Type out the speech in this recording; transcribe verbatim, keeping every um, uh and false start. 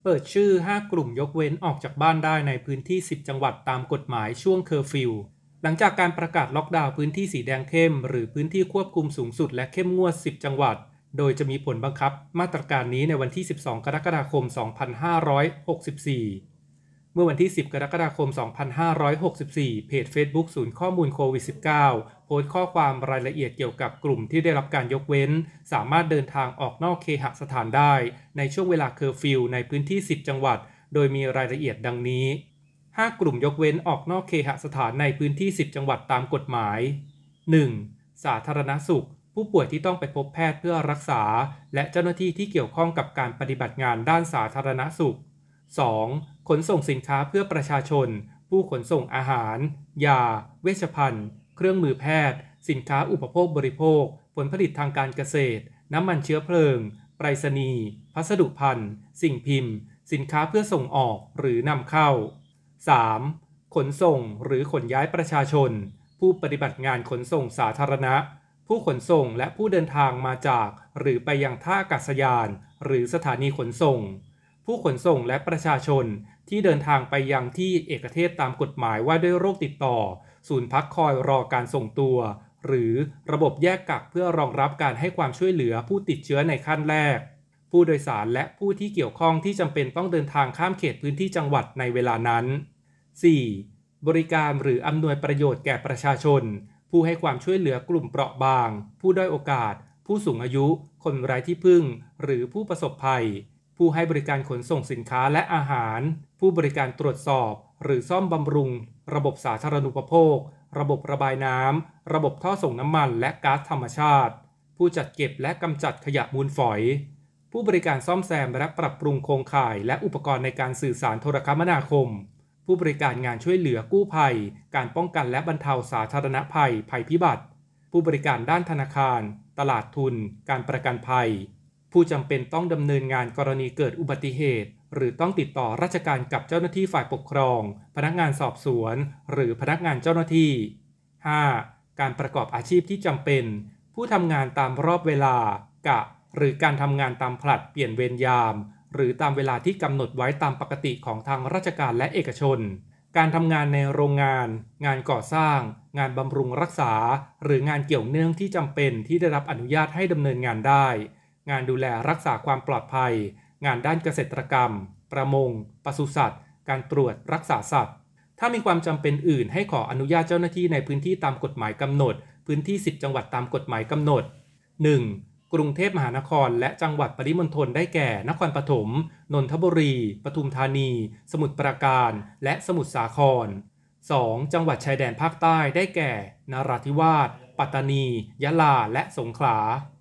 เปิดชื่อ ห้า กลุ่มยกเว้นออกจากบ้านได้ในพื้นที่ สิบ จังหวัดตามกฎหมายช่วงเคอร์ฟิวหลังจากการประกาศล็อกดาวน์พื้นที่สีแดงเข้มหรือพื้นที่ควบคุมสูงสุดและเข้มงวด สิบ จังหวัดโดยจะมีผลบังคับมาตรการนี้ในวันที่ สิบสอง กรกฎาคม สองพันห้าร้อยหกสิบสี่ เมื่อวันที่ สิบ กรกฎาคม สองพันห้าร้อยหกสิบสี่ เพจ Facebook ศูนย์ข้อมูลโควิด สิบเก้า โพสต์ข้อความรายละเอียดเกี่ยวกับกลุ่มที่ได้รับการยกเว้นสามารถเดินทางออกนอกเคหสถานได้ในช่วงเวลาเคอร์ฟิวในพื้นที่ สิบ จังหวัดโดยมีรายละเอียดดังนี้ ห้า กลุ่มยกเว้นออกนอกเคหสถานในพื้นที่ สิบ จังหวัดตามกฎหมาย หนึ่ง. สาธารณสุขผู้ป่วยที่ต้องไปพบแพทย์เพื่อรักษาและเจ้าหน้าที่ที่เกี่ยวข้องกับการปฏิบัติงานด้านสาธารณสุข สอง. ขนส่งสินค้าเพื่อประชาชนผู้ขนส่งอาหารยาเวชภัณฑ์เครื่องมือแพทย์สินค้าอุปโภคบริโภคผลผลิตทางการเกษตรน้ำมันเชื้อเพลิงไปรษณีย์พัสดุภัณฑ์สิ่งพิมพ์สินค้าเพื่อส่งออกหรือนำเข้า สาม. ขนส่งหรือขนย้ายประชาชนผู้ปฏิบัติงานขนส่งสาธารณะผู้ขนส่งและผู้เดินทางมาจากหรือไปยังท่าอากาศยานหรือสถานีขนส่งผู้ขนส่งและประชาชนที่เดินทางไปยังที่เอกเทศตามกฎหมายว่าด้วยโรคติดต่อศูนย์พักคอยรอการส่งตัวหรือระบบแยกกักเพื่อรองรับการให้ความช่วยเหลือผู้ติดเชื้อในขั้นแรกผู้โดยสารและผู้ที่เกี่ยวข้องที่จำเป็นต้องเดินทางข้ามเขตพื้นที่จังหวัดในเวลานั้น สี่. บริการหรืออำนวยประโยชน์แก่ประชาชนผู้ให้ความช่วยเหลือกลุ่มเปราะบางผู้ด้อยโอกาสผู้สูงอายุคนไร้ที่พึ่งหรือผู้ประสบภัยผู้ให้บริการขนส่งสินค้าและอาหารผู้บริการตรวจสอบหรือซ่อมบำรุงระบบสาธารณูปโภคระบบระบายน้ำระบบท่อส่งน้ำมันและก๊าซธรรมชาติผู้จัดเก็บและกำจัดขยะมูลฝอยผู้บริการซ่อมแซมและปรับปรุงโครงข่ายและอุปกรณ์ในการสื่อสารโทรคมนาคมผู้บริการงานช่วยเหลือกู้ภัยการป้องกันและบรรเทาสาธารณภัยภัยพิบัติผู้บริการด้านธนาคารตลาดทุนการประกันภัยผู้จำเป็นต้องดำเนินงานกรณีเกิดอุบัติเหตุหรือต้องติดต่อราชการกับเจ้าหน้าที่ฝ่ายปกครองพนักงานสอบสวนหรือพนักงานเจ้าหน้าที่ ห้า. การประกอบอาชีพที่จำเป็นผู้ทำงานตามรอบเวลากะหรือการทำงานตามผลัดเปลี่ยนเวรยามหรือตามเวลาที่กำหนดไว้ตามปกติของทางราชการและเอกชนการทำงานในโรงงานงานก่อสร้างงานบำรุงรักษาหรืองานเกี่ยวเนื่องที่จำเป็นที่ได้รับอนุญาตให้ดำเนินงานได้งานดูแลรักษาความปลอดภัยงานด้านเกษตรกรรมประมงปศุสัตว์การตรวจรักษาสัตว์ถ้ามีความจำเป็นอื่นให้ขออนุญาตเจ้าหน้าที่ในพื้นที่ตามกฎหมายกำหนดพื้นที่ สิบ จังหวัดตามกฎหมายกำหนด หนึ่ง. กรุงเทพมหานครและจังหวัดปริมณฑลได้แก่นครปฐมนนทบุรีปทุมธานีสมุทรปราการและสมุทรสาคร สอง. จังหวัดชายแดนภาคใต้ได้แก่นราธิวาสปัตตานียะลาและสงขลา